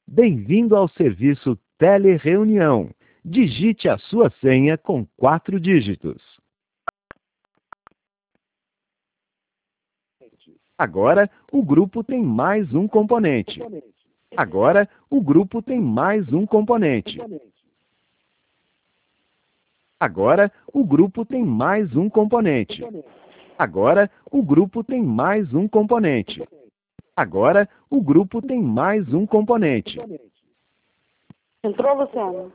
Bem-vindo ao serviço Telereunião. Digite a sua senha com 4 dígitos. Agora, o grupo tem mais um componente. Agora, o grupo tem mais um componente. Agora, o grupo tem mais um componente. Agora, o grupo tem mais um componente. Agora, o grupo tem mais um componente. Entrou, Luciano?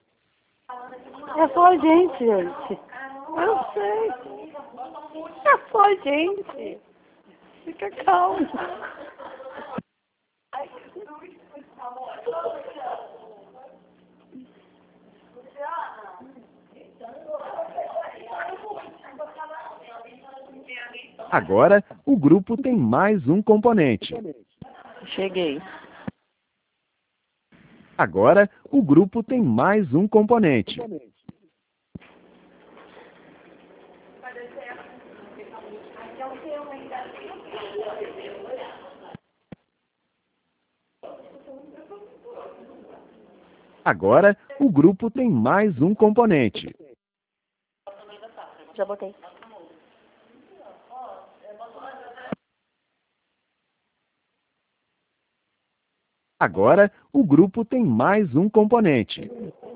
É só a gente, gente. Eu sei. É só a gente. Fica calmo. Agora, o grupo tem mais um componente. Cheguei. Agora, o grupo tem mais um componente. Agora, o grupo tem mais um componente. Já botei. Agora, o grupo tem mais um componente.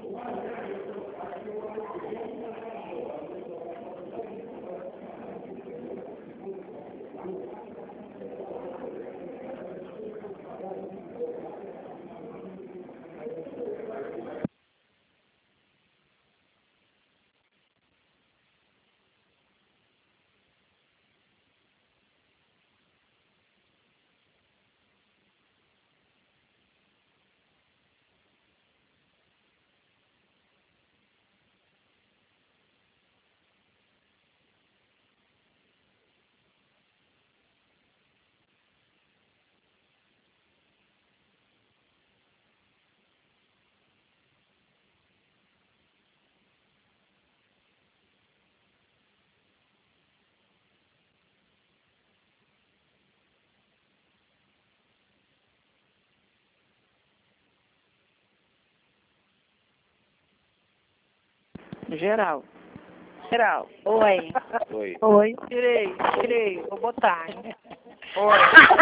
Geral. Geral. Oi. Oi. Oi. Tirei. Vou botar. Oi.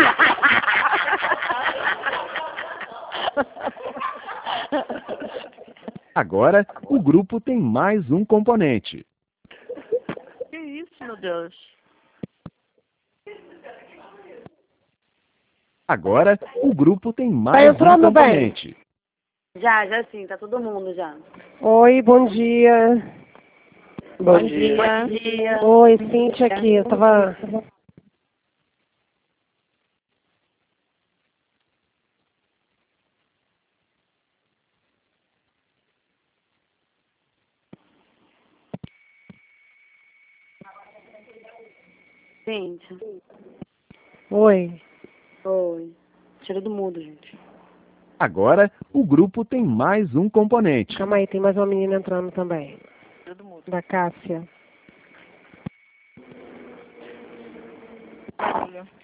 Agora, o grupo tem mais um componente. Que isso, meu Deus? Agora, o grupo tem mais um entrando bem? componente. Já sim, tá todo mundo já. Oi, bom dia. Bom dia. Oi, Cíntia aqui. Eu tava... Cíntia. Oi. Oi. Tira do mudo, gente. Agora, o grupo tem mais um componente. Calma aí, tem mais uma menina entrando também. Tira do mudo. Da Cássia. Olha.